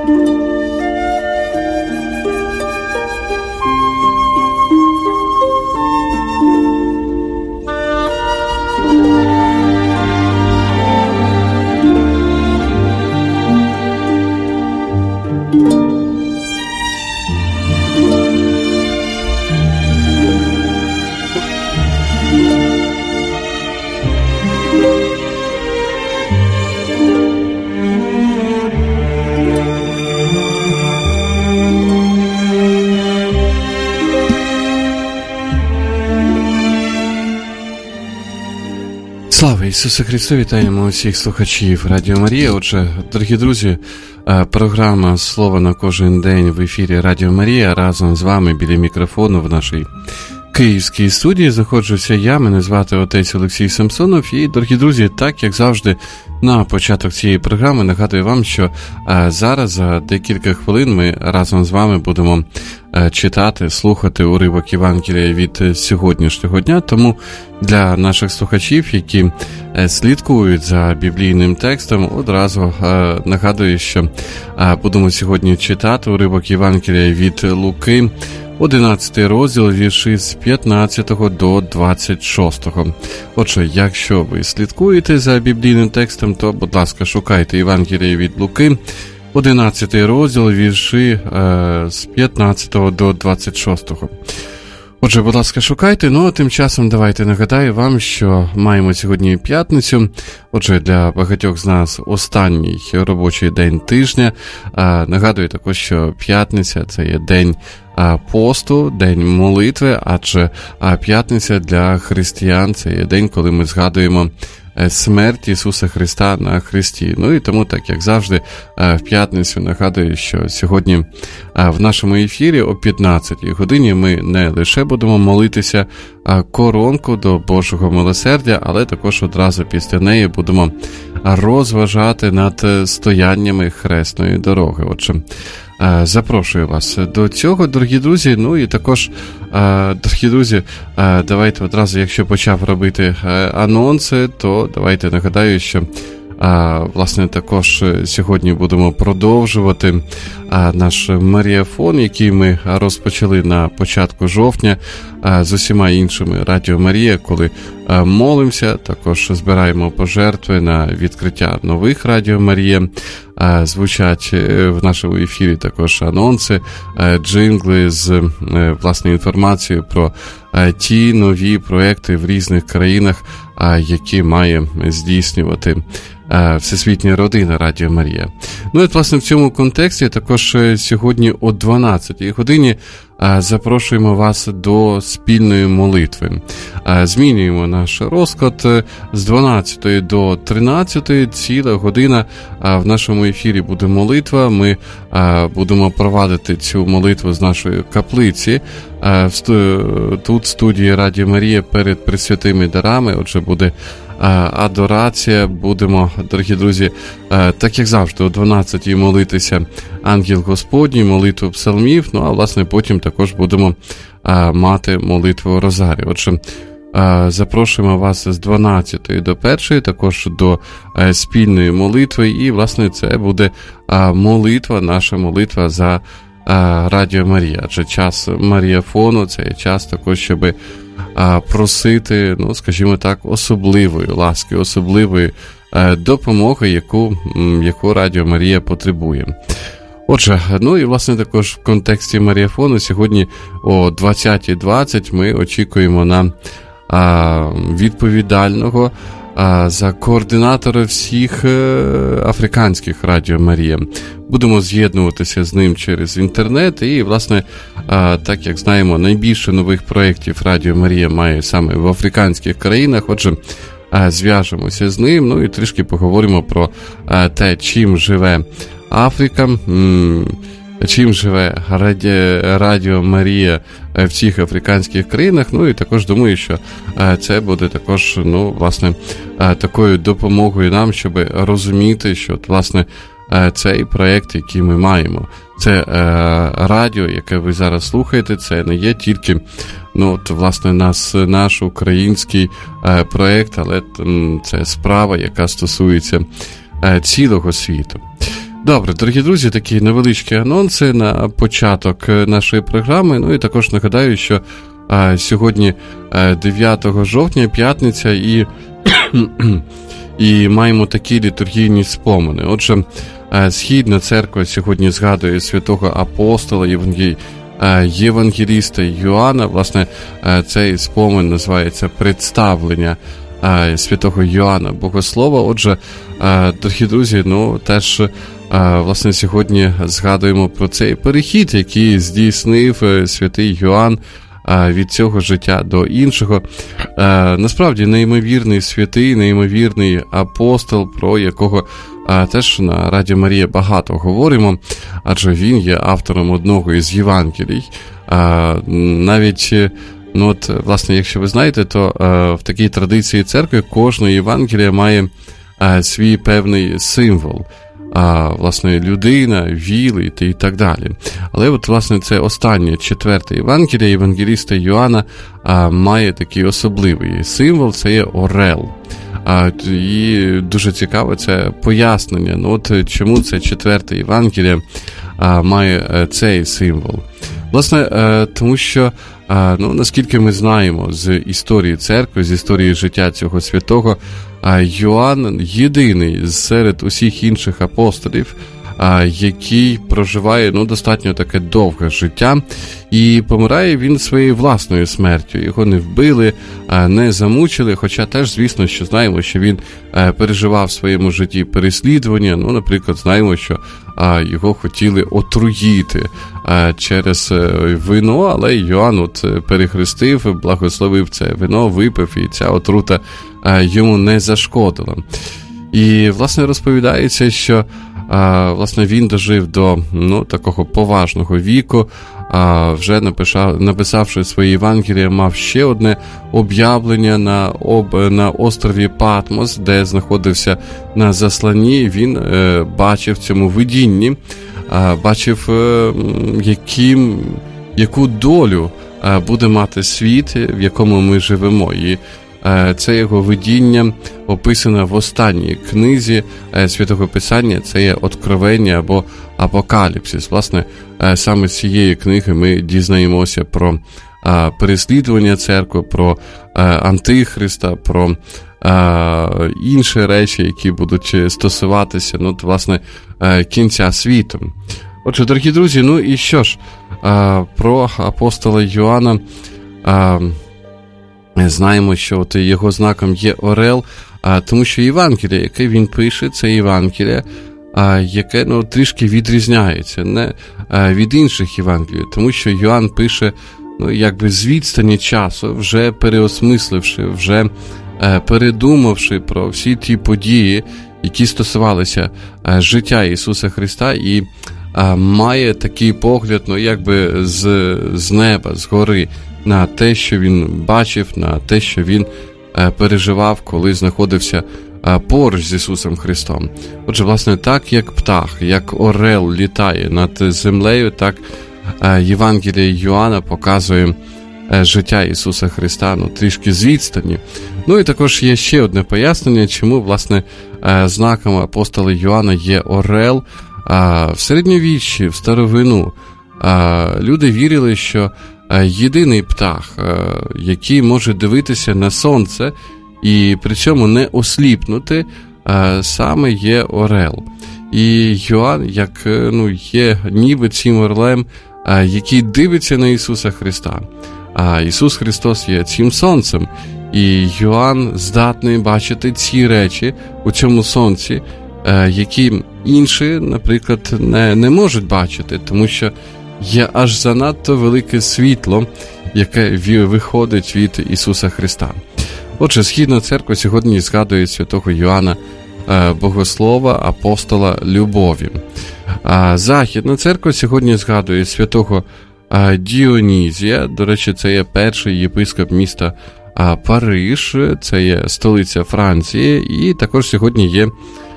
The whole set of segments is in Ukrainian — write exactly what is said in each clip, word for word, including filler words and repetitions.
Слава Ісусу Христу! Вітаємо усіх слухачів Радіо Марія. Отже, дорогі друзі, програма «Слово на кожен день» в ефірі Радіо Марія. Разом з вами біля мікрофону в нашій київській студії знаходжуся я, мене звати отець Олексій Самсонов. І, дорогі друзі, так, як завжди, на початок цієї програми нагадую вам, що а, зараз за декілька хвилин ми разом з вами будемо а, читати, слухати уривок Євангелія від сьогоднішнього дня. Тому для наших слухачів, які а, слідкують за біблійним текстом, одразу а, нагадую, що а, будемо сьогодні читати уривок Євангелія від Луки, одинадцятий розділ, вірші з п'ятнадцятого до двадцять шостого. Отже, якщо ви слідкуєте за біблійним текстом, то, будь ласка, шукайте Євангелія від Луки, одинадцятий розділ, вірші е, з п'ятнадцятого до двадцять шостого. Отже, будь ласка, шукайте. Ну, а тим часом давайте нагадаю вам, що маємо сьогодні п'ятницю. Отже, для багатьох з нас останній робочий день тижня. А, нагадую також, що п'ятниця – це є день а, посту, день молитви, адже а, п'ятниця для християн – це є день, коли ми згадуємо смерть Ісуса Христа на хресті. Ну і тому, так як завжди, в п'ятницю нагадую, що сьогодні в нашому ефірі о п'ятнадцятій годині ми не лише будемо молитися коронку до Божого милосердя, але також одразу після неї будемо розважати над стояннями хресної дороги. Отже, запрошую вас до цього, дорогі друзі. Ну і також, дорогі друзі, давайте одразу, якщо почав робити анонси, то давайте нагадаю, що власне також сьогодні будемо продовжувати наш маріафон, який ми розпочали на початку жовтня з усіма іншими Радіо Марія, коли молимося, також збираємо пожертви на відкриття нових Радіо Марія. Звучать в нашому ефірі також анонси, джингли з власне інформацією про ті нові проекти в різних країнах, які має здійснювати Всесвітня родина Радіо Марія. Ну і, власне, в цьому контексті також сьогодні о дванадцятій годині запрошуємо вас до спільної молитви. Змінюємо наш розклад з дванадцятої до тринадцятої, ціла година в нашому ефірі буде молитва. Ми будемо провадити цю молитву з нашої каплиці. Тут в студії Радіо Марія перед пресвятими дарами, отже, буде адорація. Будемо, дорогі друзі, так як завжди, о дванадцятій молитися Ангел Господній, молитву псалмів, ну а власне потім також будемо мати молитву Розарію. Отже, запрошуємо вас з дванадцятої до першої, також до спільної молитви, і власне це буде молитва, наша молитва за Радіо Марія. Адже час маріафону – це є час також, щоб просити, ну, скажімо так, особливої ласки, особливої допомоги, яку, яку Радіо Марія потребує. Отже, ну і, власне, також в контексті маріафону сьогодні о двадцятій двадцять ми очікуємо на а, відповідального а, за координатора всіх а, африканських Радіо Марія. Будемо з'єднуватися з ним через інтернет і, власне, а, так як знаємо, найбільше нових проєктів Радіо Марія має саме в африканських країнах. Отже, а, зв'яжемося з ним, ну і трішки поговоримо про а, те, чим живе Африка, чим живе Радіо Марія в цих африканських країнах. Ну і також думаю, що це буде також, ну, власне, такою допомогою нам, щоб розуміти, що, власне, цей проєкт, який ми маємо, це радіо, яке ви зараз слухаєте, це не є тільки, ну, от, власне, нас, наш український проєкт, але це справа, яка стосується цілого світу. Добре, дорогі друзі, такі невеличкі анонси на початок нашої програми. Ну і також нагадаю, що а, сьогодні а, дев'ятого жовтня, п'ятниця, і, і маємо такі літургійні спомини. Отже, а, Східна церква сьогодні згадує святого апостола Євангелія, євангеліста Йоанна. Власне, цей спомин називається «Представлення святого Йоанна Богослова». Отже, дорогі друзі, ну, теж, власне, сьогодні згадуємо про цей перехід, який здійснив святий Йоанн від цього життя до іншого. Насправді, неймовірний святий, неймовірний апостол, про якого теж на Радіо Марія багато говоримо, адже він є автором одного із Євангелій. Навіть, ну от, власне, якщо ви знаєте, то в такій традиції церкви кожна Євангелія має свій певний символ. А, власне, людина, віл і так далі. Але от, власне, це останнє, четверте Євангеліє, євангеліста Йоанна, а, має такий особливий символ, це є орел. А, і дуже цікаве це пояснення, ну от чому це четверте Євангеліє а, має цей символ. Власне, а, тому що, а, ну, наскільки ми знаємо з історії церкви, з історії життя цього святого, а Йоанн єдиний серед усіх інших апостолів, а, який проживає, ну, достатньо таке довге життя, і помирає він своєю власною смертю. Його не вбили, а, не замучили, хоча теж, звісно, що знаємо, що він а, переживав в своєму житті переслідування. Ну, наприклад, знаємо, що а, його хотіли отруїти а, через вино, але Йоанн от перехрестив, благословив це вино, випив, і ця отрута а, йому не зашкодила. І, власне, розповідається, що а, власне, він дожив до, ну, такого поважного віку, а, вже написав, написавши свої Євангелія, мав ще одне об'явлення на, об, на острові Патмос, де знаходився на засланні. Він е, бачив в цьому видінні, е, бачив, е, яким, яку долю е, буде мати світ, в якому ми живемо. І це його видіння описано в останній книзі Святого Писання, це є Откровення або Апокаліпсис. Власне, саме з цієї книги ми дізнаємося про переслідування церкви, про Антихриста, про інші речі, які будуть стосуватися, ну, власне, кінця світу. Отже, дорогі друзі, ну і що ж, про апостола Йоанна знаємо, що от його знаком є орел, а, тому що Євангеліє, яке він пише, це Євангеліє, а, яке, ну, трішки відрізняється не а, від інших Євангелій, тому що Йоанн пише, ну, якби з відстані часу, вже переосмисливши, вже а, передумавши про всі ті події, які стосувалися а, життя Ісуса Христа, і а, має такий погляд, ну, якби з, з неба, з гори, на те, що він бачив, на те, що він е, переживав, коли знаходився е, поруч з Ісусом Христом. Отже, власне, так як птах, як орел літає над землею, так е, Євангеліє Йоанна показує е, життя Ісуса Христа, ну, трішки з відстані. Ну і також є ще одне пояснення, чому, власне, е, знаком апостола Йоанна є орел. Е, в середньовіччі, в старовину, е, люди вірили, що єдиний птах, який може дивитися на сонце і при цьому не осліпнути, саме є орел. І Йоанн, як, ну, є ніби цим орлем, який дивиться на Ісуса Христа. А Ісус Христос є цим сонцем. І Йоанн здатний бачити ці речі у цьому сонці, які інші, наприклад, не, не можуть бачити, тому що є аж занадто велике світло, яке виходить від Ісуса Христа. Отже, Східна церква сьогодні згадує святого Йоанна Богослова, апостола любові. Західна церква сьогодні згадує святого Діонізія. До речі, це є перший єпископ міста Париж, це є столиця Франції, і також сьогодні є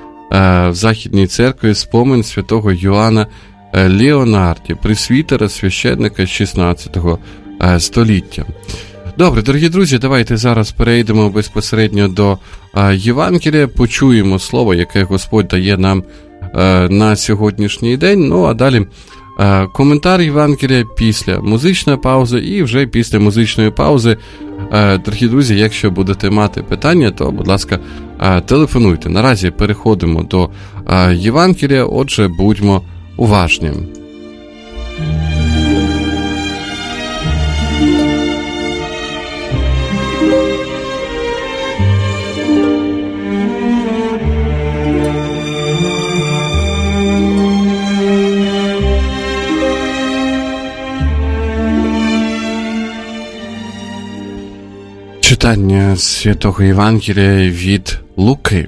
в Західній церкві спомин святого Йоанна Леонарді, пресвітера, священника шістнадцятого століття. Добре, дорогі друзі, давайте зараз перейдемо безпосередньо до Євангелія, почуємо слово, яке Господь дає нам на сьогоднішній день. Ну, а далі коментар Євангелія після музичної паузи, і вже після музичної паузи, дорогі друзі, якщо будете мати питання, то, будь ласка, телефонуйте. Наразі переходимо до Євангелія, отже, будьмо уважні. Читання Святого Євангелія від Луки.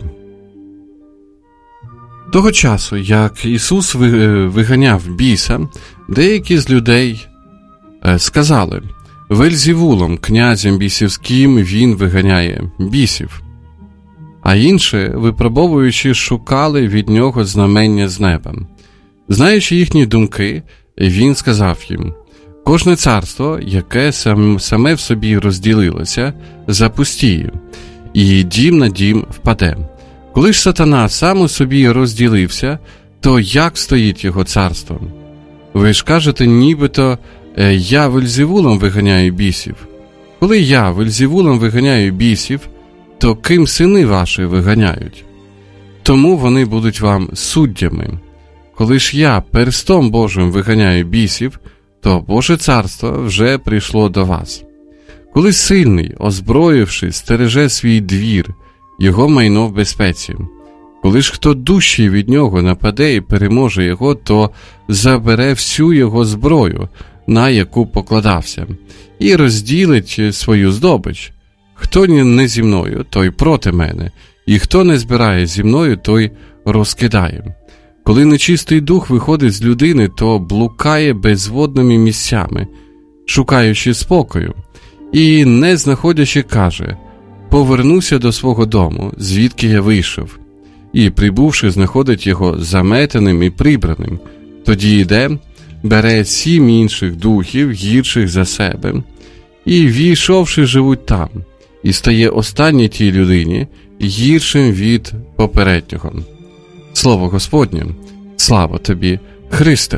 Того часу, як Ісус виганяв біса, деякі з людей сказали: «Вельзевулом, князем бісівським, він виганяє бісів». А інші, випробовуючи, шукали від нього знамення з неба. Знаючи їхні думки, він сказав їм: «Кожне царство, яке саме в собі розділилося, запустіє, і дім на дім впаде. Коли ж сатана сам у собі розділився, то як стоїть його царство? Ви ж кажете, нібито я Вельзевулом виганяю бісів. Коли я Вельзевулом виганяю бісів, то ким сини ваші виганяють? Тому вони будуть вам суддями. Коли ж я перстом Божим виганяю бісів, то Боже царство вже прийшло до вас. Коли сильний, озброївшись, стереже свій двір, його майно в безпеці. Коли ж хто дужчий від нього нападе і переможе його, то забере всю його зброю, на яку покладався, і розділить свою здобич. Хто не зі мною, той проти мене, і хто не збирає зі мною, той розкидає. Коли нечистий дух виходить з людини, то блукає безводними місцями, шукаючи спокою, і, не знаходячи, каже: «Повернуся до свого дому, звідки я вийшов». І, прибувши, знаходить його заметеним і прибраним. Тоді йде, бере сім інших духів, гірших за себе, і, війшовши, живуть там, і стає останній тій людині гіршим від попереднього. Слово Господнє, слава тобі, Христе!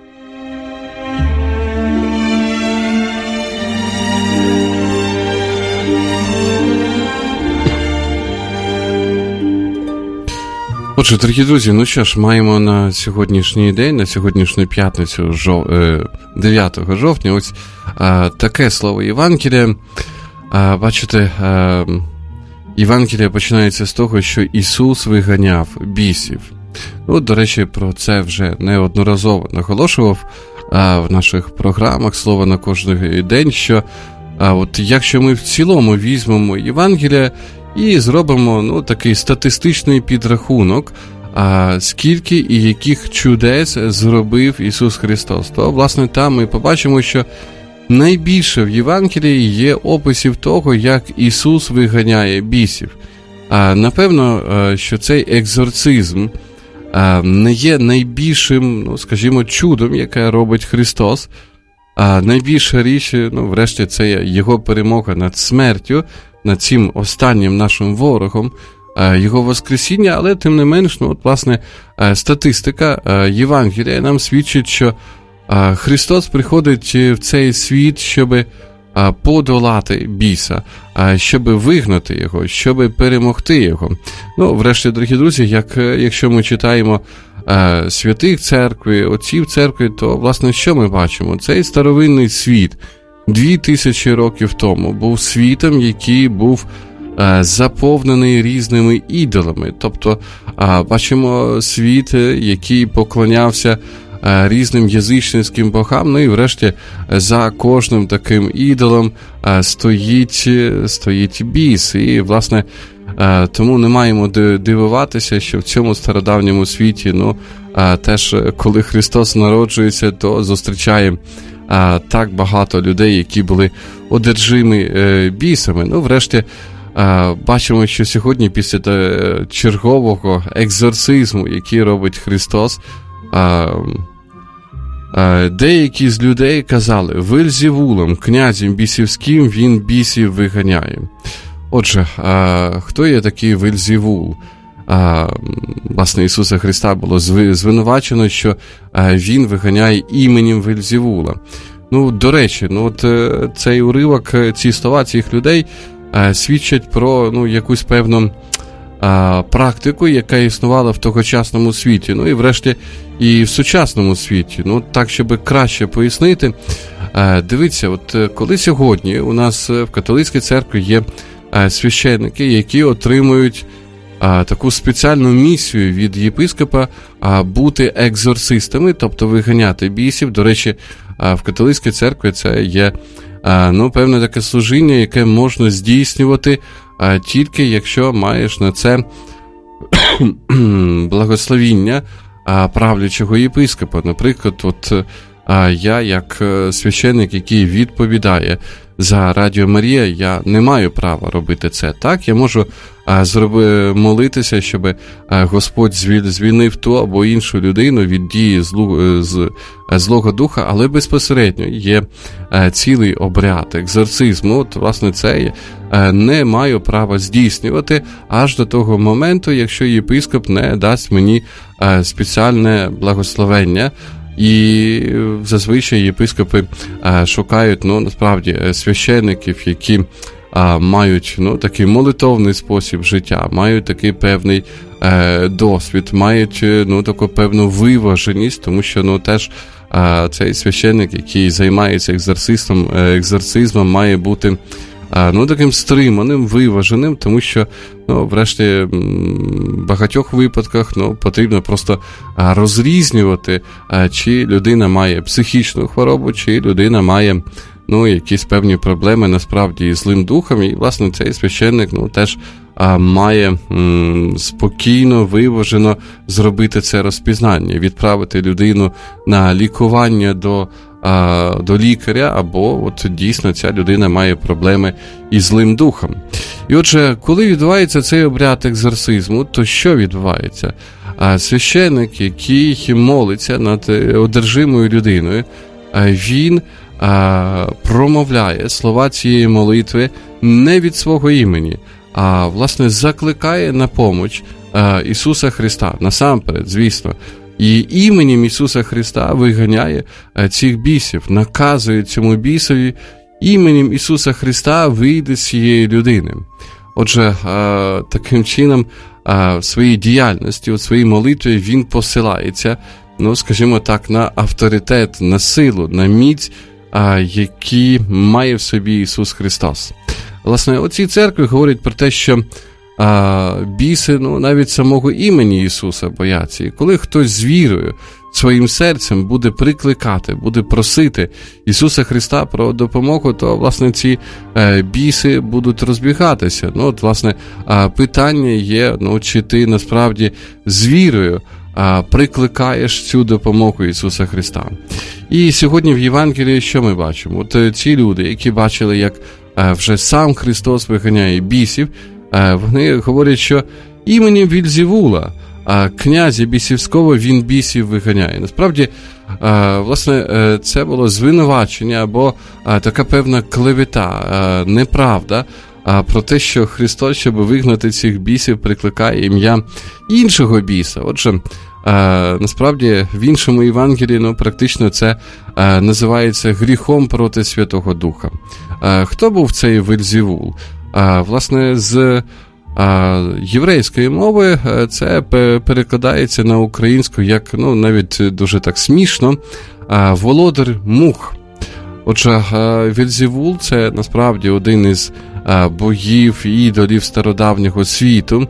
Отже, дорогі друзі, ну що ж, маємо на сьогоднішній день, на сьогоднішню п'ятницю, дев'ятого жовтня, ось а, таке слово Євангелія. А, бачите, а, Євангелія починається з того, що Ісус виганяв бісів. Ну, до речі, про це вже неодноразово наголошував а, в наших програмах «Слово на кожен день», що а, от якщо ми в цілому візьмемо Євангелія і зробимо, ну, такий статистичний підрахунок, а, скільки і яких чудес зробив Ісус Христос, то, власне, там ми побачимо, що найбільше в Євангелії є описів того, як Ісус виганяє бісів. А, напевно, що цей екзорцизм а, не є найбільшим, ну, скажімо, чудом, яке робить Христос. А найбільша річ, ну, врешті, це Його перемога над смертю, над цим останнім нашим ворогом, Його воскресіння, але, тим не менш, ну, от, власне, статистика Євангелія нам свідчить, що Христос приходить в цей світ, щоб подолати біса, щоб вигнати його, щоб перемогти його. Ну, врешті, дорогі друзі, як, якщо ми читаємо святих церкви, отців церкви, то, власне, що ми бачимо? Цей старовинний світ дві тисячі років тому був світом, який був заповнений різними ідолами. Тобто, бачимо світ, який поклонявся різним язичницьким богам, ну і врешті за кожним таким ідолом стоїть, стоїть біс. І, власне, тому не маємо дивуватися, що в цьому стародавньому світі, ну, теж, коли Христос народжується, то зустрічає так багато людей, які були одержимі бісами. Ну, врешті, бачимо, що сьогодні після чергового екзорцизму, який робить Христос, деякі з людей казали: «Вельзевулом, князем бісівським, він бісів виганяє». Отже, хто є такий Вельзевул? а, власне, Ісуса Христа було звинувачено, що а, Він виганяє іменем Вельзевула. Ну, до речі, ну, от цей уривок, ці слова цих людей а, свідчать про, ну, якусь певну а, практику, яка існувала в тогочасному світі, ну, і врешті і в сучасному світі. Ну, так, щоб краще пояснити, а, дивіться, от коли сьогодні у нас в католицькій церкві є а, священники, які отримують а, таку спеціальну місію від єпископа а, бути екзорцистами, тобто виганяти бісів. До речі, а, в католицькій церкві це є а, ну, певне таке служіння, яке можна здійснювати а, тільки якщо маєш на це благословіння а, правлячого єпископа. Наприклад, от а, я, як священник, який відповідає за Радіо Марія, я не маю права робити це. Так, я можу а, зроби, молитися, щоб а, Господь звільнив ту або іншу людину від дії злу, з, злого духа, але безпосередньо є а, цілий обряд екзорцизму. От, власне, це я а, не маю права здійснювати аж до того моменту, якщо єпископ не дасть мені а, спеціальне благословення. І зазвичай єпископи а, шукають, ну, насправді, священників, які а, мають, ну, такий молитовний спосіб життя, мають такий певний е, досвід, мають, ну, таку певну виваженість, тому що, ну, теж а, цей священник, який займається екзорцизмом, екзорцизмом, має бути ну, таким стриманим, виваженим, тому що, ну, врешті, в багатьох випадках, ну, потрібно просто розрізнювати, чи людина має психічну хворобу, чи людина має, ну, якісь певні проблеми, насправді, із злим духом, і, власне, цей священник, ну, теж а, має м, спокійно, виважено зробити це розпізнання, відправити людину на лікування до до лікаря, або от дійсно ця людина має проблеми із злим духом. І отже, коли відбувається цей обряд екзорцизму, то що відбувається? Священник, який молиться над одержимою людиною, він промовляє слова цієї молитви не від свого імені, а, власне, закликає на поміч Ісуса Христа, насамперед, звісно, і іменем Ісуса Христа виганяє цих бісів, наказує цьому бісові, іменем Ісуса Христа вийде з цієї людини. Отже, таким чином, в своїй діяльності, у своїй молитві він посилається, ну, скажімо так, на авторитет, на силу, на міць, які має в собі Ісус Христос. Власне, оці церкви говорять про те, що А, біси, ну, навіть самого імені Ісуса бояться. І коли хтось з вірою, своїм серцем буде прикликати, буде просити Ісуса Христа про допомогу, то, власне, ці е, біси будуть розбігатися. Ну, от, власне, е, питання є, ну, чи ти насправді з вірою е, прикликаєш цю допомогу Ісуса Христа. І сьогодні в Євангелії що ми бачимо? От е, ці люди, які бачили, як е, вже сам Христос виганяє бісів, вони говорять, що іменем Вельзевула, князя бісівського, він бісів виганяє. Насправді, власне, це було звинувачення або така певна клевета, неправда про те, що Христос, щоб вигнати цих бісів, прикликає ім'я іншого біса. Отже, насправді, в іншому Євангелії, ну, практично це називається гріхом проти Святого Духа. Хто був цей Вельзевул? А, власне, з а, єврейської мови це перекладається на українську як, ну, навіть дуже так смішно, а, володар мух. Отже, Вельзевул – це насправді один із а, богів і ідолів стародавнього світу,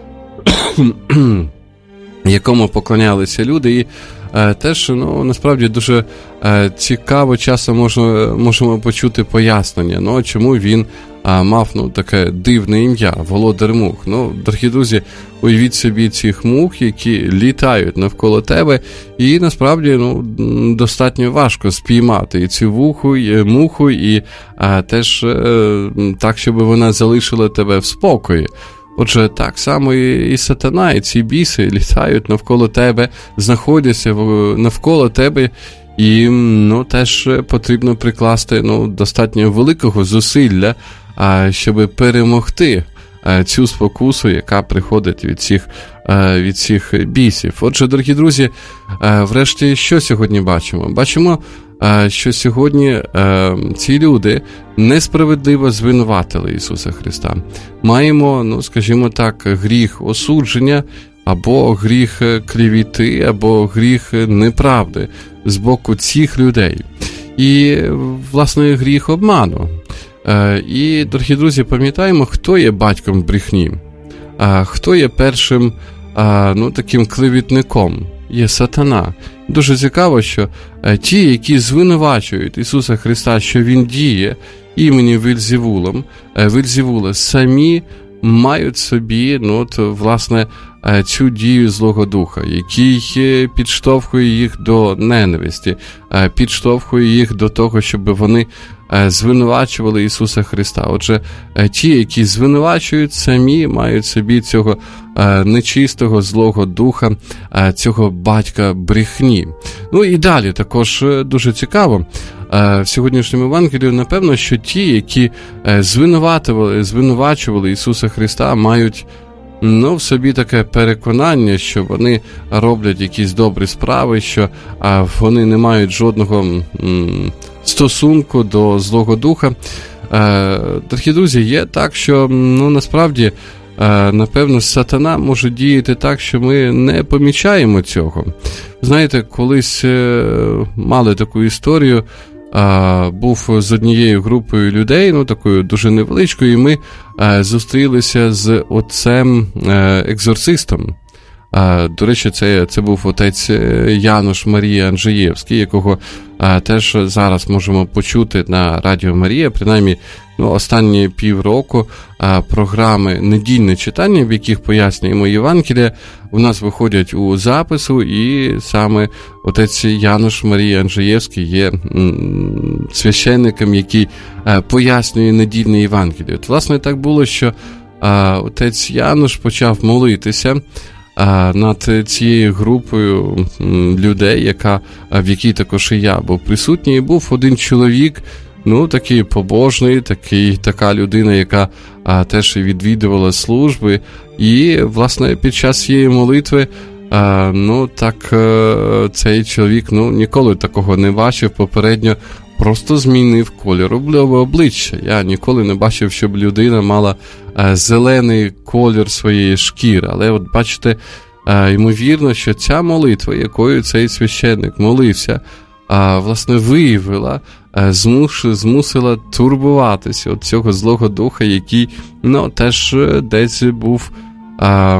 якому поклонялися люди. І а, теж, ну, насправді дуже а, цікаво часом можна, можемо почути пояснення, ну, чому він а, мав, ну, таке дивне ім'я – володар мух. Ну, дорогі друзі, уявіть собі цих мух, які літають навколо тебе, і насправді, ну, достатньо важко спіймати і цю вуху, і муху, і а, теж е, так, щоб вона залишила тебе в спокої. Отже, так само і, і сатана, і ці біси літають навколо тебе, знаходяться в, навколо тебе, і, ну, теж потрібно прикласти, ну, достатньо великого зусилля, а, щоб перемогти цю спокусу, яка приходить від цих, від цих бісів. Отже, дорогі друзі, врешті, що сьогодні бачимо? Бачимо, що сьогодні ці люди несправедливо звинуватили Ісуса Христа. Маємо, ну, скажімо так, гріх осудження, або гріх клевети, або гріх неправди з боку цих людей. І, власне, гріх обману. І, дорогі друзі, пам'ятаємо, хто є батьком брехні, хто є першим, ну, таким клеветником. Є сатана. Дуже цікаво, що ті, які звинувачують Ісуса Христа, що Він діє імені Вельзевулом, Вельзевула, самі мають собі, ну, от, власне, цю дію Злого Духа, який підштовхує їх до ненависті, підштовхує їх до того, щоб вони звинувачували Ісуса Христа. Отже, ті, які звинувачують, самі мають собі цього нечистого Злого Духа, цього батька брехні. Ну і далі також дуже цікаво. В сьогоднішньому Євангелії, напевно, що ті, які звинувачували, звинувачували Ісуса Христа, мають, ну, в собі таке переконання, що вони роблять якісь добрі справи, що а, вони не мають жодного м, стосунку до Злого Духа. Е, дорогі друзі, є так, що, ну, насправді, е, напевно, сатана може діяти так, що ми не помічаємо цього. Знаєте, колись е, мали таку історію, Uh, був з однією групою людей, ну, такою дуже невеличкою, і ми uh, зустрілися з отцем-екзорцистом. Uh, до речі, це, це був отець Янош Марія Анджеєвський, якого uh, теж зараз можемо почути на Радіо Марія, принаймні, ну, останні півроку uh, програми «Недільне читання», в яких пояснюємо Євангелія, у нас виходять у запису, і саме отець Янош Марія Анджеєвський є м, священником, який uh, пояснює недільне Євангеліє. От, власне, так було, що uh, отець Янош почав молитися над цією групою людей, яка, в якій також і я був присутній, і був один чоловік, ну, такий побожний, такий, така людина, яка а, теж відвідувала служби, і, власне, під час цієї молитви, а, ну, так, а, цей чоловік, ну, ніколи такого не бачив попередньо, просто змінив колір обличчя. Я ніколи не бачив, щоб людина мала а, зелений колір своєї шкіри. Але от бачите, а, ймовірно, що ця молитва, якою цей священник молився, а, власне, виявила, а, змуш, змусила турбуватися от цього Злого Духа, який, ну, теж десь був а,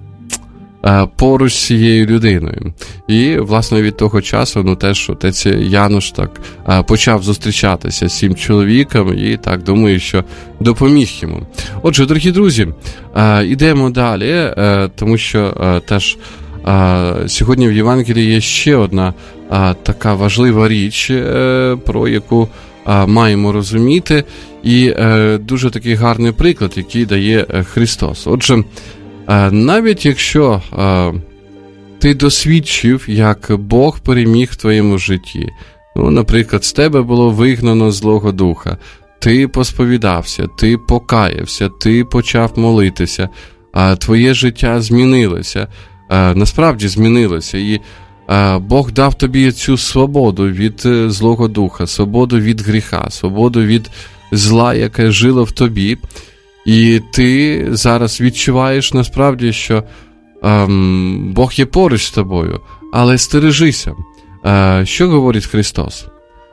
поруч з цією людиною. І, власне, від того часу, ну, теж отець Янош так почав зустрічатися з цим чоловіком і, так, думаю, що допоміг йому. Отже, дорогі друзі, ідемо далі, тому що теж сьогодні в Євангелії є ще одна така важлива річ, про яку маємо розуміти, і дуже такий гарний приклад, який дає Христос. Отже, навіть якщо а, ти досвідчив, як Бог переміг в твоєму житті, ну, наприклад, з тебе було вигнано Злого Духа, ти посповідався, ти покаявся, ти почав молитися, а твоє життя змінилося, а, насправді змінилося, і а, Бог дав тобі цю свободу від Злого Духа, свободу від гріха, свободу від зла, яке жило в тобі. І ти зараз відчуваєш насправді, що ем, Бог є поруч з тобою, але стережися. Е, що говорить Христос?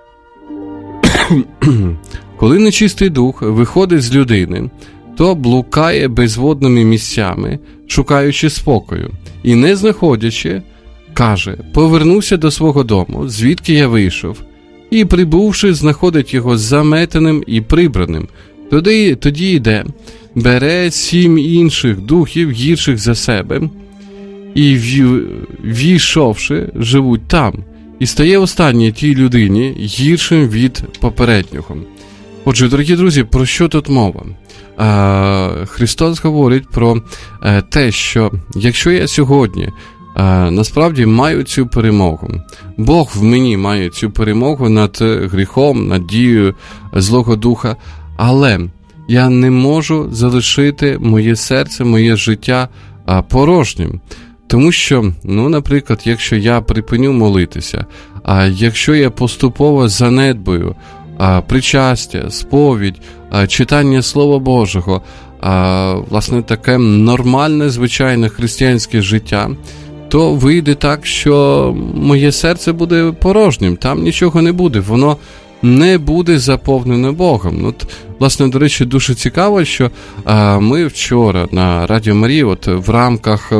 Коли нечистий дух виходить з людини, то блукає безводними місцями, шукаючи спокою, і не знаходячи, каже: повернуся до свого дому, звідки я вийшов, і, прибувши, знаходить його заметеним і прибраним. Тоді, тоді йде, бере сім інших духів, гірших за себе, і, війшовши, живуть там, і стає останній тій людині гіршим від попереднього. Отже, дорогі друзі, про що тут мова? А, Христос говорить про а, те, що якщо я сьогодні а, насправді маю цю перемогу, Бог в мені має цю перемогу над гріхом, над дією Злого Духа, але я не можу залишити моє серце, моє життя а, порожнім. Тому що, ну, наприклад, якщо я припиню молитися, а якщо я поступово занедбаю а, причастя, сповідь, а, читання Слова Божого, а, власне, таке нормальне, звичайне християнське життя, то вийде так, що моє серце буде порожнім, там нічого не буде, воно не буде заповнене Богом. От, власне, до речі, дуже цікаво, що а, ми вчора на Радіо Марія, от в рамках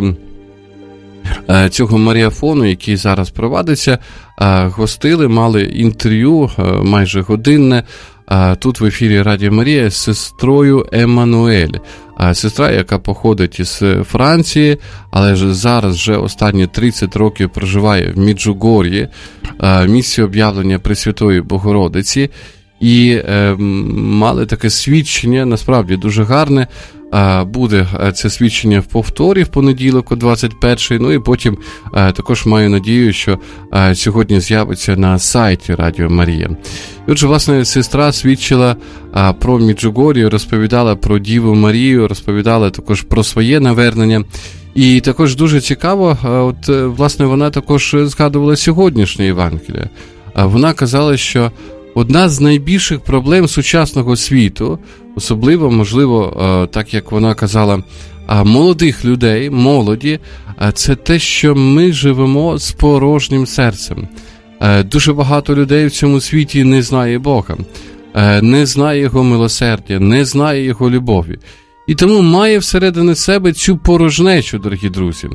а, цього маріафону, який зараз провадиться, а, гостили, мали інтерв'ю а, майже годинне а, тут в ефірі Радіо Марія з сестрою Еммануель. А сестра, яка походить із Франції, але ж зараз вже останні тридцять років проживає в Меджугор'ї, місці об'явлення Пресвятої Богородиці, і е, мали таке свідчення, насправді дуже гарне. Е, буде це свідчення в повторі в понеділок о двадцять першій, ну і потім е, також маю надію, що е, сьогодні з'явиться на сайті Радіо Марія. І отже, власне, сестра свідчила е, про Меджугор'ю, розповідала про Діву Марію, розповідала також про своє навернення. І також дуже цікаво, е, от, е, власне, вона також згадувала сьогоднішнє Євангеліє. Е, вона казала, що одна з найбільших проблем сучасного світу, особливо, можливо, так як вона казала, молодих людей, молоді, це те, що ми живемо з порожнім серцем. Дуже багато людей в цьому світі не знає Бога, не знає Його милосердя, не знає Його любові. І тому має всередині себе цю порожнечу, дорогі друзі.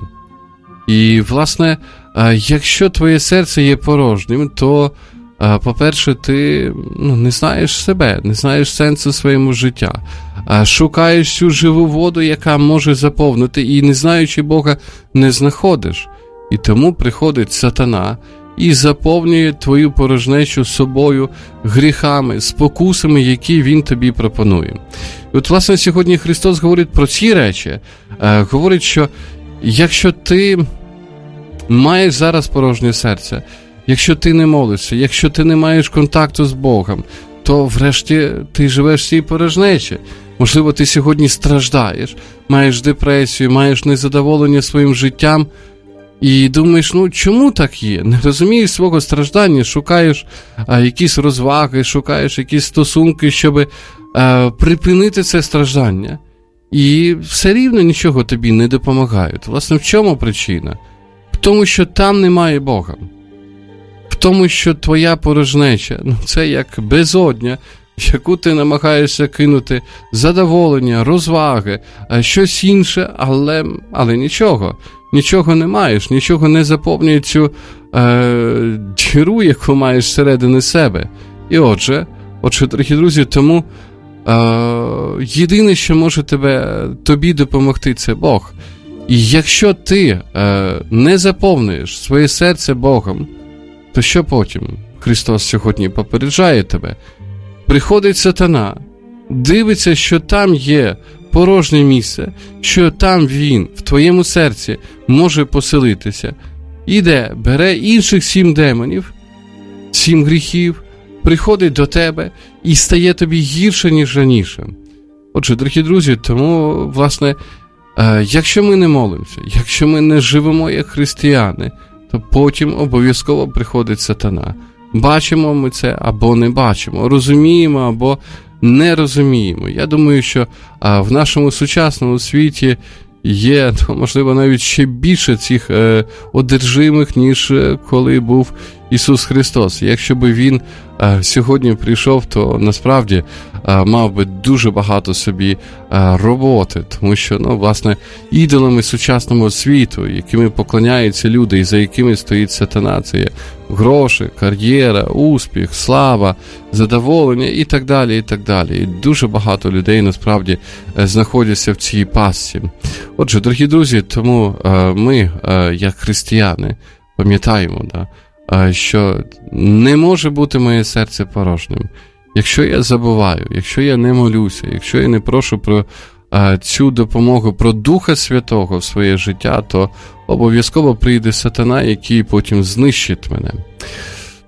І, власне, якщо твоє серце є порожнім, то по-перше, ти ну, не знаєш себе, не знаєш сенсу своєму життя, шукаєш цю живу воду, яка може заповнити, і, не знаючи Бога, не знаходиш. І тому приходить сатана і заповнює твою порожнечу собою, гріхами, спокусами, які він тобі пропонує. І от, власне, сьогодні Христос говорить про ці речі, говорить, що якщо ти маєш зараз порожнє серце, якщо ти не молишся, якщо ти не маєш контакту з Богом, то врешті ти живеш в цій порожнечі. Можливо, ти сьогодні страждаєш, маєш депресію, маєш незадоволення своїм життям і думаєш, ну чому так є? Не розумієш свого страждання, шукаєш а, якісь розваги, шукаєш якісь стосунки, щоб а, припинити це страждання. І все рівно нічого тобі не допомагає. Власне, в чому причина? В тому, що там немає Бога. В тому, що твоя порожнеча, ну, це як безодня, в яку ти намагаєшся кинути задоволення, розваги, щось інше, але, але нічого. Нічого не маєш, нічого не заповнює цю е, діру, яку маєш всередині себе. І отже, отже, дорогі друзі, тому е, єдине, що може тебе, тобі допомогти, це Бог. І якщо ти е, не заповнюєш своє серце Богом, то що потім? Христос сьогодні попереджає тебе. Приходить сатана, дивиться, що там є порожнє місце, що там він в твоєму серці може поселитися. Іде, бере інших сім демонів, сім гріхів, приходить до тебе і стає тобі гірше, ніж раніше. Отже, дорогі друзі, тому, власне, якщо ми не молимося, якщо ми не живемо як християни, то потім обов'язково приходить сатана. Бачимо ми це або не бачимо, розуміємо або не розуміємо. Я думаю, що а, в нашому сучасному світі є, то, можливо, навіть ще більше цих е, одержимих, ніж е, коли був Ісус Христос. Якщо би Він е, сьогодні прийшов, то насправді е, мав би дуже багато собі е, роботи, тому що, ну, власне, ідолами сучасного світу, якими поклоняються люди і за якими стоїть сатана, це є гроші, кар'єра, успіх, слава, задоволення і так далі, і так далі. І дуже багато людей, насправді, е, знаходяться в цій пастці. Отже, дорогі друзі, тому е, ми, е, як християни, пам'ятаємо, да, е, що не може бути моє серце порожнім. Якщо я забуваю, якщо я не молюся, якщо я не прошу про е, цю допомогу, про Духа Святого в своє життя, то обов'язково прийде сатана, який потім знищить мене.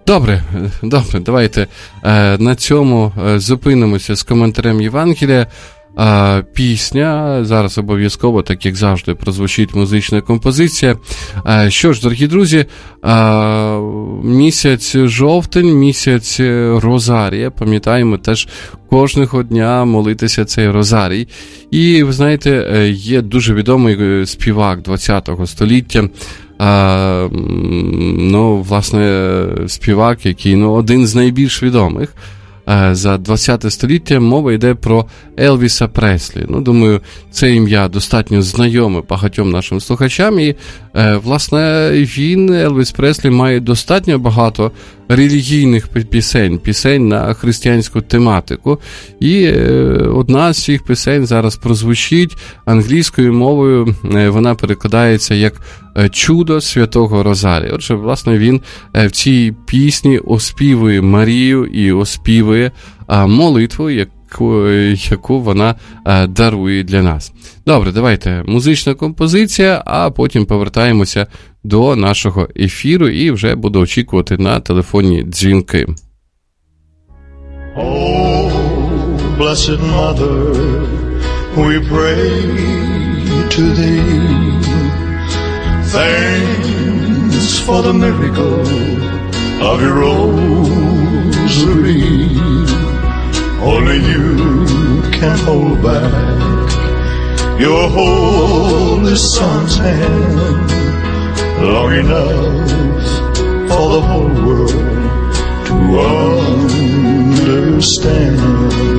Добре, добре, давайте е, на цьому е, зупинимося з коментарем Євангелія. Е, пісня, зараз обов'язково, так як завжди, прозвучить музична композиція. Е, що ж, дорогі друзі, е, місяць жовтень, місяць Розарія, пам'ятаємо теж кожного дня молитися цей Розарій. І, ви знаєте, є дуже відомий співак ХХ століття, А, ну, власне, співак, який, ну, один з найбільш відомих а, за ХХ століття. Мова йде про Елвіса Преслі. Ну, думаю, це ім'я достатньо знайоме багатьом нашим слухачам. І, е, власне, він, Елвіс Преслі, має достатньо багато релігійних пісень, пісень на християнську тематику. І е, одна з цих пісень зараз прозвучить англійською мовою. Е, вона перекладається як «Чудо святого Розарія». Отже, власне, він е, в цій пісні оспівує Марію і оспівує е, молитву, яку, яку вона е, дарує для нас. Добре, давайте музична композиція, а потім повертаємося до нашого ефіру і вже буду очікувати на телефонні дзвінки. Oh, blessed Mother, we pray to thee. Thanks for the miracle of your rosary. Only you can hold back your holy Son's hand long enough for the whole world to understand.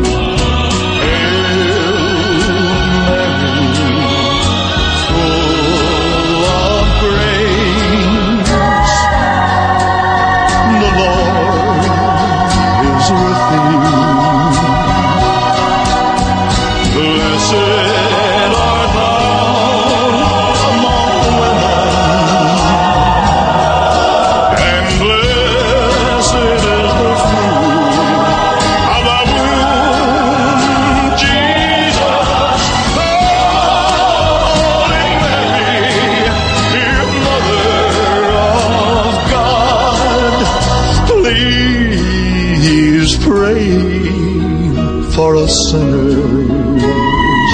For us sinners,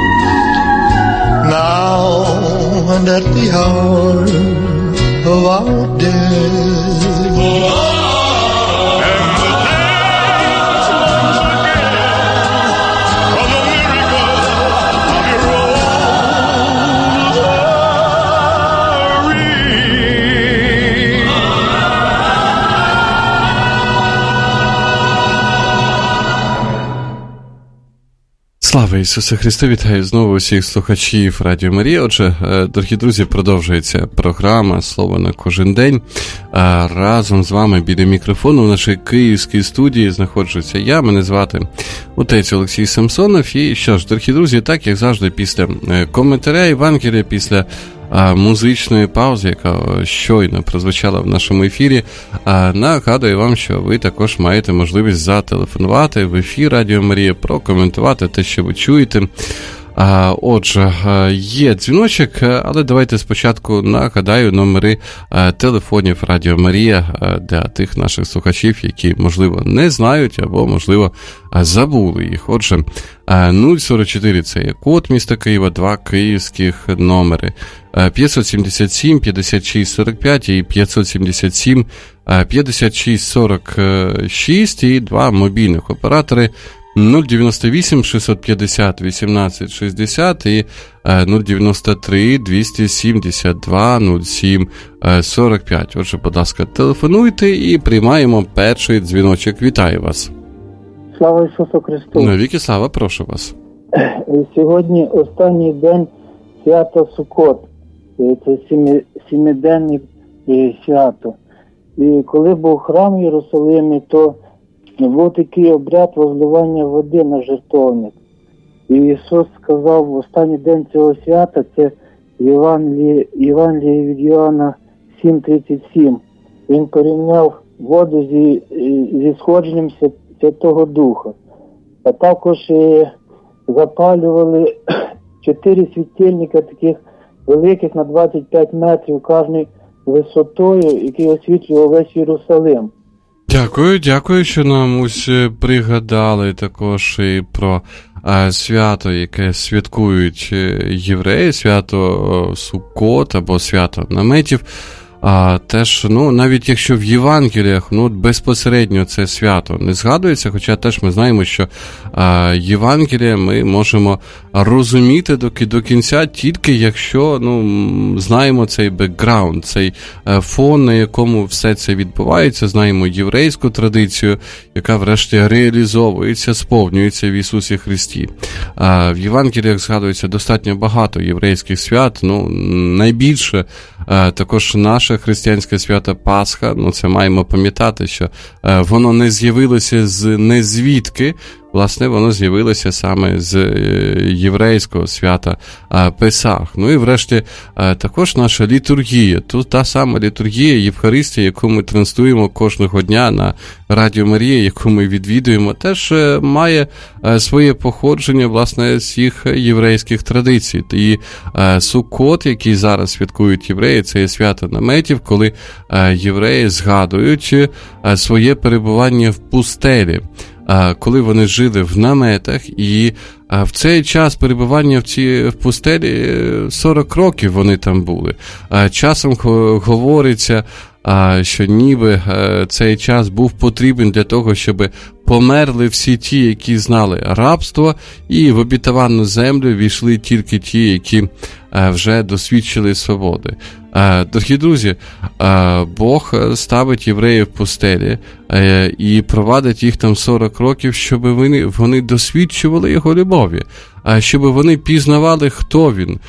now and at the hour of our death. And the dance once again of the miracle of your rosary. Слава Ісусу Христу! Вітаю знову усіх слухачів Радіо Марія. Отже, дорогі друзі, продовжується програма «Слово на кожен день». Разом з вами біля мікрофону в нашій київській студії знаходжуся я, мене звати отець Олексій Самсонов. І що ж, дорогі друзі, так як завжди після коментаря Євангелія, після музичної паузи, яка щойно прозвучала в нашому ефірі, нагадую вам, що ви також маєте можливість зателефонувати в ефір Радіо Марія, прокоментувати те, що ви чуєте. Отже, є дзвіночок, але давайте спочатку нагадаю номери телефонів Радіо Марія для тих наших слухачів, які, можливо, не знають або, можливо, забули їх. Отже, нуль сорок чотири – це є код міста Києва, два київських номери. п'ятсот сімдесят сім п'ятдесят шість сорок п'ять і п'ятсот сімдесят сім п'ятдесят шість сорок шість і два мобільних оператори нуль дев'яносто вісім шістсот п'ятдесят вісімнадцять шістдесят і нуль дев'яносто три двісті сімдесят два нуль сім сорок п'ять. Отже, будь ласка, телефонуйте і приймаємо перший дзвіночок. Вітаю вас. Слава Ісусу Христу! Навіки слава, прошу вас. Сьогодні останній день свята Суккот. Це сімиденне свято. І коли був храм в Єрусалимі, то був такий обряд возливання води на жертовник. І Ісус сказав в останній день цього свята, це Євангеліє, Євангеліє від Йоанна сім тридцять сім. Він порівняв воду зі, зі сходженням Святого Духа. А також запалювали чотири світильника таких великих на двадцять п'ять метрів кожний висотою, який освітлював весь Єрусалим. Дякую, дякую, що нам ось пригадали також і про а, свято, яке святкують євреї, свято Суккот або свято наметів. А теж, ну, навіть якщо в Євангеліях, ну, безпосередньо це свято не згадується, хоча теж ми знаємо, що а, Євангелія ми можемо розуміти до, до кінця тільки якщо, ну, знаємо цей бекграунд, цей а, фон, на якому все це відбувається, знаємо єврейську традицію, яка врешті реалізовується, сповнюється в Ісусі Христі. А, в Євангеліях згадується достатньо багато єврейських свят, ну, найбільше а, також наше християнське свято Пасха, ну це маємо пам'ятати, що е, воно не з'явилося з незвідки, власне, воно з'явилося саме з е, єврейського свята е, Песах. Ну і врешті е, також наша літургія, тут та сама літургія Євхаристія, яку ми транслюємо кожного дня на Радіо Марія, яку ми відвідуємо, теж е, має е, своє походження, власне, з їх єврейських традицій. І е, Суккот, який зараз святкують євреї, це є свято наметів, коли е, євреї згадують е, своє перебування в пустелі, е, коли вони жили в наметах, і е, в цей час перебування в цій в пустелі сорок років вони там були. Е, часом говориться, е, що ніби е, цей час був потрібен для того, щоб померли всі ті, які знали рабство, і в обітовану землю війшли тільки ті, які е, вже досвідчили свободи. Дорогі друзі, Бог ставить євреїв в пустелі і провадить їх там сорок років, щоб вони, вони досвідчували його любові, щоб вони пізнавали, хто він,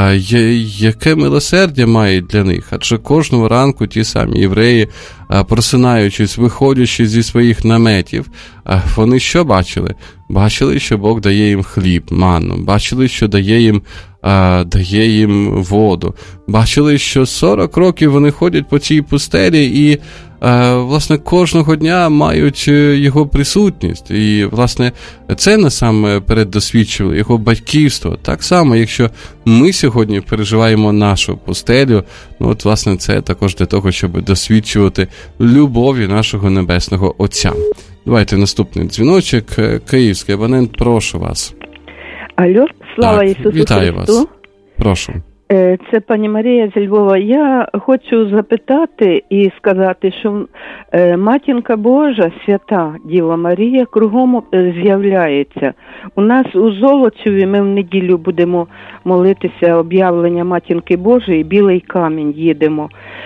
яке милосердя має для них. Адже кожного ранку ті самі євреї, просинаючись, виходячи зі своїх наметів, вони що бачили? Бачили, що Бог дає їм хліб, манну, бачили, що дає їм дає їм воду. Бачили, що сорок років вони ходять по цій пустелі і, власне, кожного дня мають його присутність. І, власне, це насамперед досвідчили його батьківство. Так само, якщо ми сьогодні переживаємо нашу пустелю, ну, от, власне, це також для того, щоб досвідчувати любові нашого Небесного Отця. Давайте наступний дзвіночок. Київський абонент, прошу вас. Алло, слава так, Ісусу вітаю Христу. Вас. Прошу. Це пані Марія зі Львова. Я хочу запитати і сказати, що Матінка Божа, свята Діва Марія, кругом з'являється. У нас у Золочеві ми в неділю будемо молитися об'явлення Матінки Божої, Білий камінь їдемо.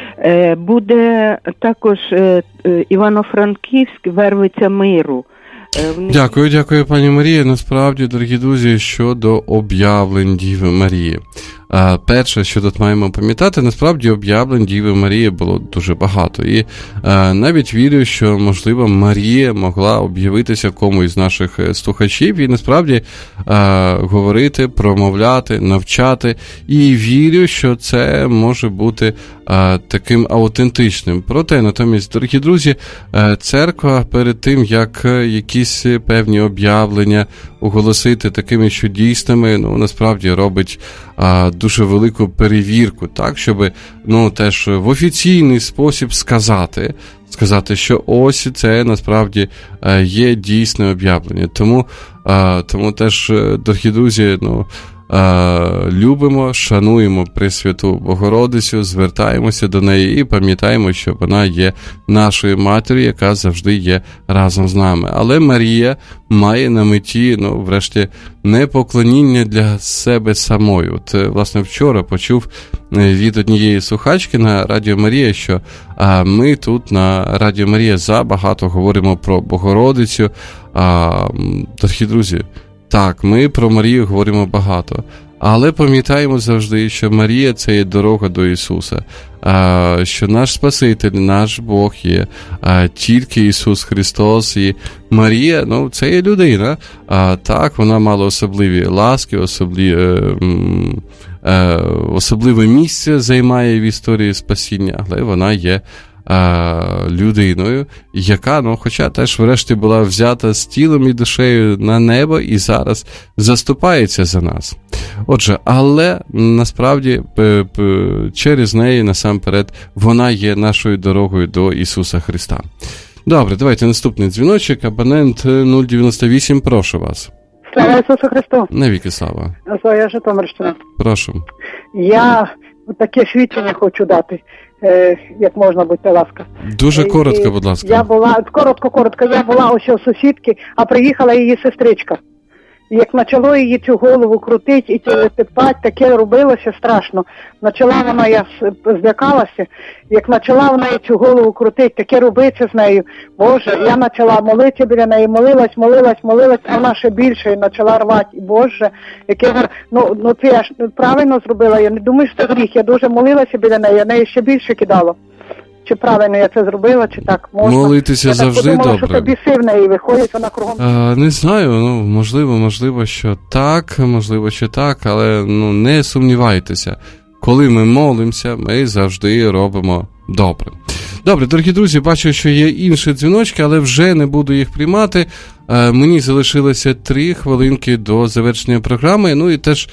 Буде також Івано-Франківськ, Вервиця миру. Дякую, дякую, пані Марія. Насправді, дорогі друзі, щодо об'явлень Діви Марії. А, перше, що тут маємо пам'ятати, насправді об'явлень Діви Марії було дуже багато. І а, навіть вірю, що, можливо, Марія могла об'явитися комусь з наших слухачів і, насправді, а, говорити, промовляти, навчати. І вірю, що це може бути а, таким аутентичним. Проте, натомість, дорогі друзі, а, церква перед тим, як якісь певні об'явлення оголосити такими, що дійсними, ну, насправді робить а, дуже велику перевірку, так, щоб, ну, теж в офіційний спосіб сказати, сказати, що ось це насправді є дійсне об'явлення. Тому, а, тому теж, дорогі друзі, ну, а, любимо, шануємо Пресвяту Богородицю, звертаємося до неї і пам'ятаємо, що вона є нашою матір'ю, яка завжди є разом з нами. Але Марія має на меті, ну, врешті, не поклоніння для себе самої. От, власне, вчора почув від однієї слухачки на Радіо Марія, що а, ми тут на Радіо Марія забагато говоримо про Богородицю. А, дорогі друзі, так, ми про Марію говоримо багато, але пам'ятаємо завжди, що Марія – це є дорога до Ісуса, що наш Спаситель, наш Бог є тільки Ісус Христос, і Марія, ну, це є людина, так, вона мала особливі ласки, особливі, особливе місце займає в історії спасіння, але вона є людиною, яка, ну, хоча теж врешті була взята з тілом і душею на небо і зараз заступається за нас. Отже, але насправді через неї насамперед вона є нашою дорогою до Ісуса Христа. Добре, давайте наступний дзвіночок. Абонент нуль дев'яносто вісім, прошу вас. Слава Ісусу Христу. Навіки слава. Зоя, Житомирщина. Прошу. Я таке свідчення хочу дати, е, як можна, будьте ласка. Дуже коротко, будь ласка. Я була, коротко-коротко, я була ось у сусідки, а приїхала її сестричка. Як почало її цю голову крутити і типати, таке робилося страшно. Почала вона, я злякалася, як почала вона цю голову крутити, таке робиться з нею. Боже, я почала молитися біля неї, молилась, молилась, молилась, а вона ще більше і почала рвати. І Боже, яке, ну, ну це я ж правильно зробила, я не думаю, що це гріх, я дуже молилася біля неї, я неї ще більше кидала. Чи правильно я це зробила, чи так можна. Молитися я завжди так подумала, добре. Що тобі біси в неї виходять, вона кругом. А, не знаю, ну, можливо, можливо, що так, можливо, що так, але ну, не сумнівайтеся. Коли ми молимося, ми завжди робимо добре. Добре, дорогі друзі, бачу, що є інші дзвіночки, але вже не буду їх приймати. А, мені залишилося три хвилинки до завершення програми, ну і теж...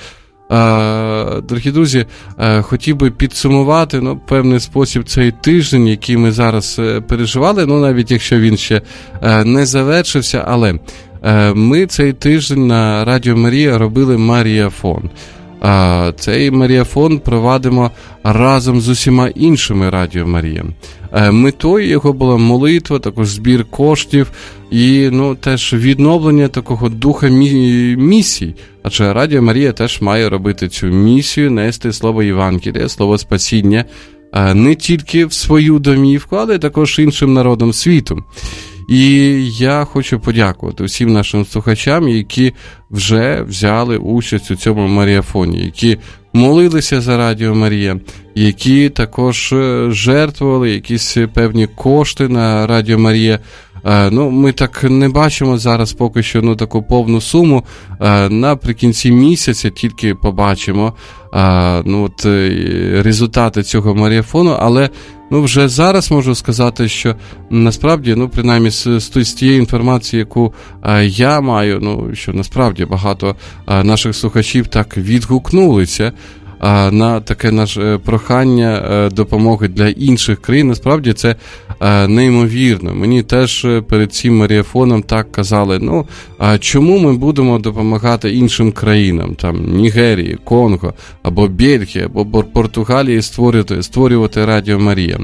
Uh, дорогі друзі, uh, хотів би підсумувати, ну, певний спосіб цей тиждень, який ми зараз uh, переживали, ну, навіть якщо він ще uh, не завершився, але uh, ми цей тиждень на Радіо Марія робили Маріафон. Uh, цей Маріафон провадимо разом з усіма іншими Радіо Марія. Uh, метою його була молитва, також збір коштів і, ну, теж відновлення такого духа мі- місій. Адже Радіо Марія теж має робити цю місію, нести слово Євангелія, слово спасіння не тільки в свою домівку, але також іншим народам світу. І я хочу подякувати усім нашим слухачам, які вже взяли участь у цьому Маріафоні, які молилися за Радіо Марія, які також жертвували якісь певні кошти на Радіо Марія. Ну, ми так не бачимо зараз поки що ну, таку повну суму. Наприкінці місяця тільки побачимо ну, от, результати цього Маріафону, але ну, вже зараз можу сказати, що насправді, ну, принаймні з, з тієї інформації, яку я маю, ну, що насправді багато наших слухачів так відгукнулися на таке наше прохання допомоги для інших країн. Насправді це неймовірно. Мені теж перед цим Маріафоном так казали, ну, а чому ми будемо допомагати іншим країнам, там, Нігерії, Конго, або Бельгії, або Португалії створювати, створювати Радіо Марія.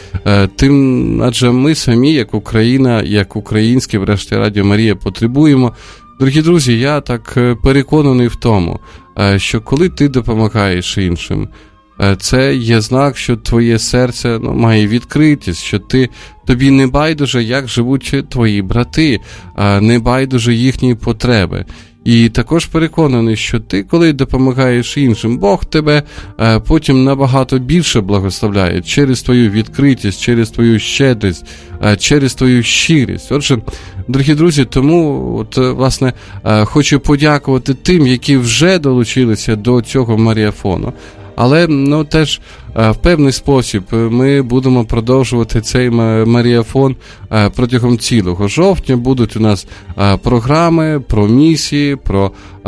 Тим, адже ми самі, як Україна, як українське, врешті, Радіо Марія потребуємо. Дорогі друзі, я так переконаний в тому, що коли ти допомагаєш іншим, це є знак, що твоє серце ну, має відкритість, що ти, тобі не байдуже, як живуть твої брати, не байдуже їхні потреби. І також переконаний, що ти, коли допомагаєш іншим, Бог тебе е, потім набагато більше благословляє через твою відкритість, через твою щедрість, е, через твою щирість. Отже, дорогі друзі, тому, от, власне, е, хочу подякувати тим, які вже долучилися до цього Маріафону. Але, ну, теж в певний спосіб ми будемо продовжувати цей Маріафон протягом цілого жовтня. Будуть у нас програми про місії, про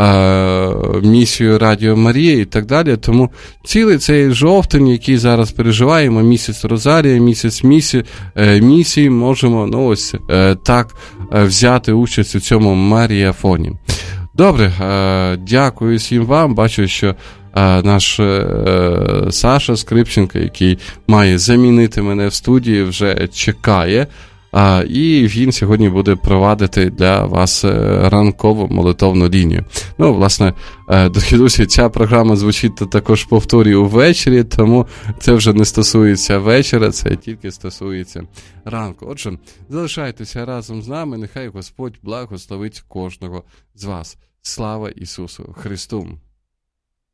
місію Радіо Марія і так далі. Тому цілий цей жовтень, який зараз переживаємо, місяць Розарія, місяць місії, місії, можемо, ну, ось так взяти участь у цьому Маріафоні. Добре, дякую всім вам. Бачу, що наш е, Саша Скрипченко, який має замінити мене в студії, вже чекає. А, і він сьогодні буде провадити для вас ранкову молитовну лінію. Ну, власне, е, дорогі друзі, ця програма звучить також, повторюю, ввечері, тому це вже не стосується вечора, це тільки стосується ранку. Отже, залишайтеся разом з нами, нехай Господь благословить кожного з вас. Слава Ісусу Христу!